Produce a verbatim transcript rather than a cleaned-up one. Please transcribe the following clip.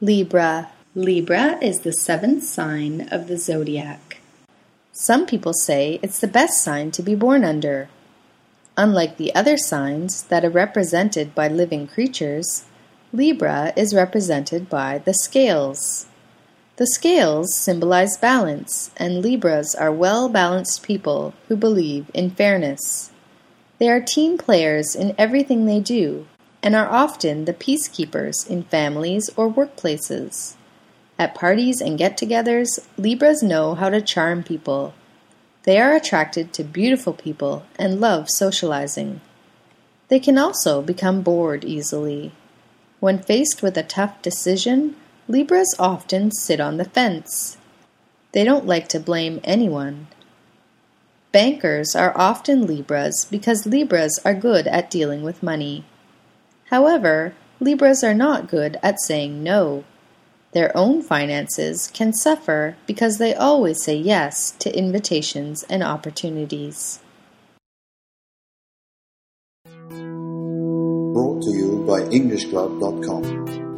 Libra. Libra is the seventh sign of the zodiac. Some people say it's the best sign to be born under. Unlike the other signs that are represented by living creatures, Libra is represented by the scales. The scales symbolize balance, and Libras are well-balanced people who believe in fairness. They are team players in everything they do, and are often the peacekeepers in families or workplaces. At parties and get-togethers, Libras know how to charm people. They are attracted to beautiful people and love socializing. They can also become bored easily. When faced with a tough decision, Libras often sit on the fence. They don't like to blame anyone. Bankers are often Libras because Libras are good at dealing with money. However, Libras are not good at saying no. Their own finances can suffer because they always say yes to invitations and opportunities. Brought to you by English Club dot com.